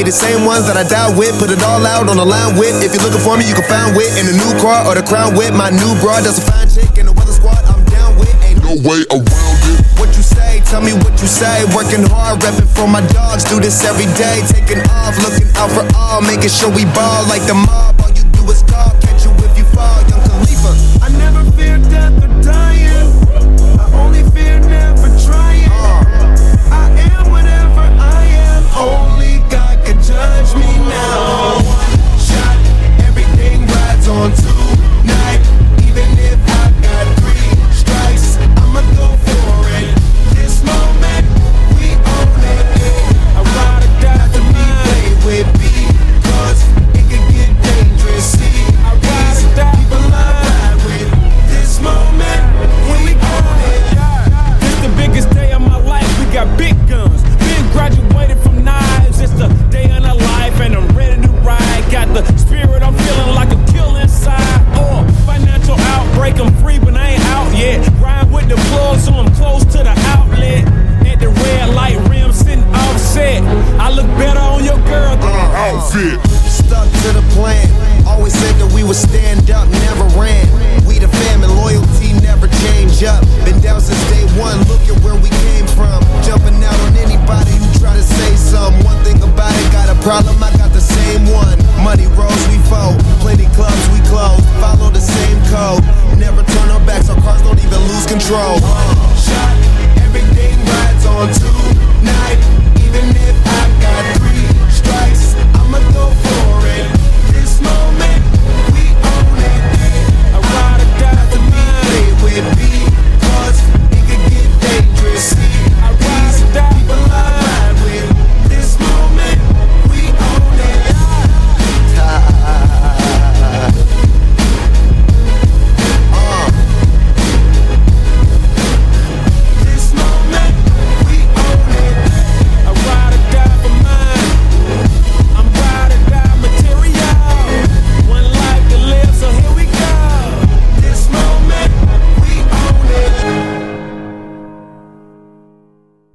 the same ones that I died with. Put it all out on the line with. If you're looking for me, you can find wit in a new car or the crown with. My new broad, that's a fine chick in the weather squad. I'm down with. Ain't no way around it. What you say? Tell me what you say. Working hard, repping for my dogs. Do this every day. Taking off, looking out for all. Making sure we ball like the mob. All you do is call. Catch you if you fall. Young Khalifa. I never fear death or dying. I only fear never trying. I am whatever I am. Only God can judge me now. One shot, everything rides on tonight. Even if I got 3 strikes, I'ma go for it. This moment, we own it. I ride or die to be played with because it can get dangerous. See, I ride or die, people I ride with. This moment, we own it. This the biggest day of my life. We got big guns. Been graduated from knives. It's the day of our life, and I'm ready to ride. Got the spirit, I'm feeling like a kill inside. Financial outbreak, I'm free, but I ain't out yet. Ride with the plug, so I'm close to the outlet. At the red light rim, sitting offset. I look better on your girl than her outfit.